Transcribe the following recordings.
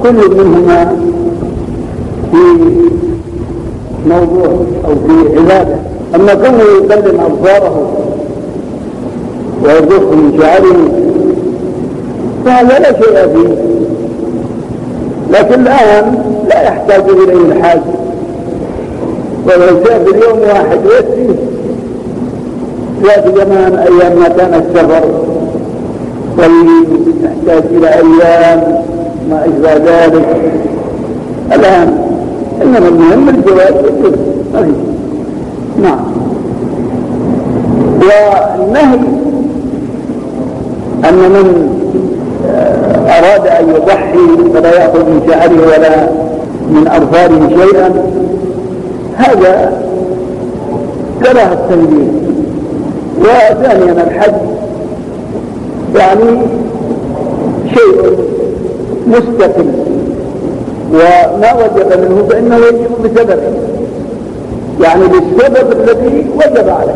كل منهما في موضوع أو في عبادة. أما كونه يكلم أبصاره ويرزقه من شعره فهذا لا شيء فيه، لكن الآن لا يحتاج إليه الحاج، ولو سافر يوم واحد يكفيه. ذات زمان أيام ما كان السفر طويل يحتاج إلى أيام ما أشبه ذلك. الآن إنما المهم الجواز والجواز ما فيه. نعم. والنهي أن من أراد أن يضحي فلا يأخذ من شعره ولا من أظفاره شيئا، هذا كره التنبيه. وثانيا الحج يعني شيء مستقل، وما وجب منه فإنه يجب بسببه، يعني بالسبب الذي وجب عليه.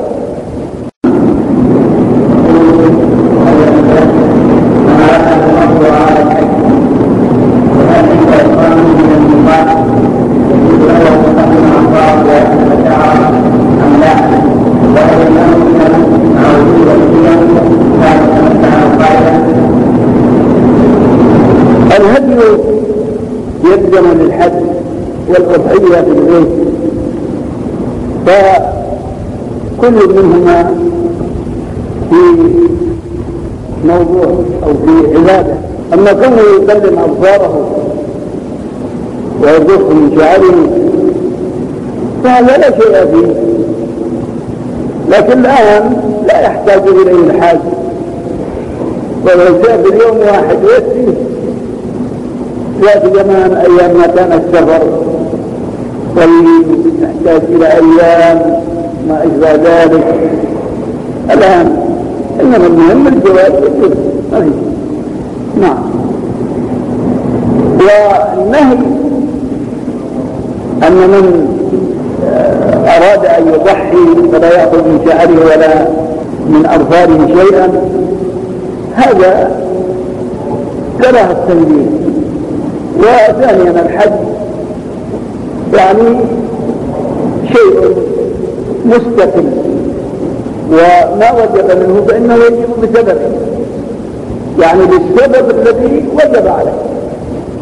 الهدي يلزم للحج والأضحية في البيت، فكل منهما في موضوع أو في عبادة. أما كونه يكلم أبصاره ويرزقه من شعره فهذا لا شيء فيه، لكن الآن لا يحتاج إليه الحاج، ولو سافر يوم واحد يكفيه. ذات زمان أيام ما كان السفر طويل يحتاج إلى أيام ما أشبه ذلك. الآن إنما المهم الجواز والجواز ما فيه. نعم. والنهي أن من أراد أن يضحي فلا يأخذ من شعره ولا من أظفاره شيئا، هذا كره التنبيه. وثانيا الحج يعني شيء مستقل، وما وجب منه فإنه يجب بسببه، يعني بالسبب الذي وجب عليه.